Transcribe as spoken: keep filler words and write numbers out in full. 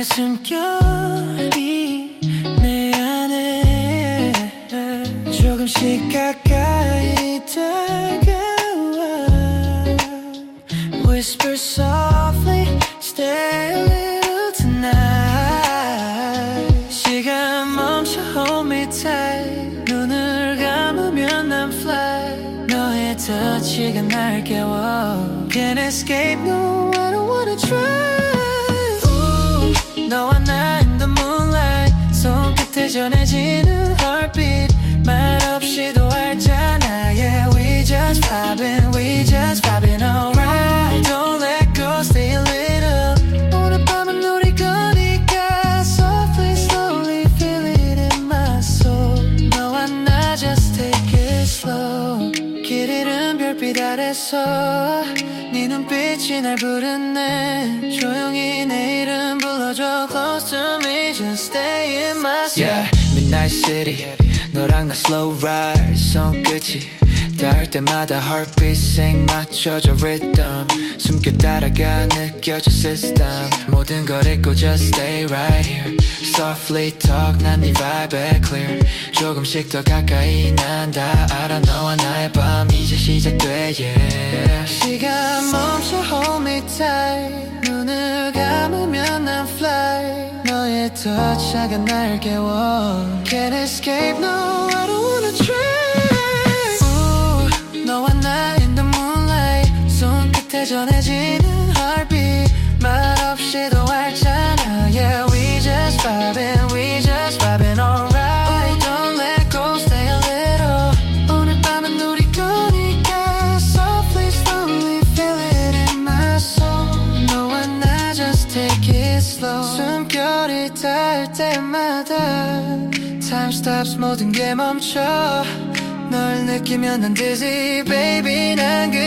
숨결이 내 안에 조금씩 가까이 다가와 Whisper softly Stay a little tonight 시간 멈춰 hold me tight 눈을 감으면 난 fly 너의 touch가 날 깨워 Can't escape no I don't wanna try 너와 나 in the moonlight 손끝에 전해지는 heartbeat 말없이도 알잖아 Yeah we just vibing We just vibing alright Don't let go stay a little 오늘 밤은 우리 거니까 Softly slowly feel it in my soul 너와 나 just take it slow 길 잃은 별빛 아래서 네 눈빛이 날 부르네 조용히 내 이름 불러줘 Close to me Just stay in my soul Yeah, Midnight City 너랑 나 slow ride 손끝이 닿을 때마다 heartbeat 생 맞춰줘 rhythm 숨겨 따라가 느껴져 system 모든 걸 잊고 just stay right here Softly talk 난 네 vibe에 clear 조금씩 더 가까이 난 다 알아 너와 나의 밤 이제 시작돼 yeah 시간 멈춰 hold me tight 눈을 감으면 난 fly 너의 touch가 날 깨워 Can't escape no I don't wanna try Ooh, 너와 나 in the moonlight 손끝에 전해지는 heartbeat 말없이도 알잖아 Yeah we just vibing We just vibing alright oh, Don't let go stay a little 오늘 밤은 우리 거니까 Softly slowly feel it in my soul 너와 나 just take it slow 숨결이 닿을 때마다 Time stops 모든 게 멈춰 널 느끼면 난 dizzy Baby 난 그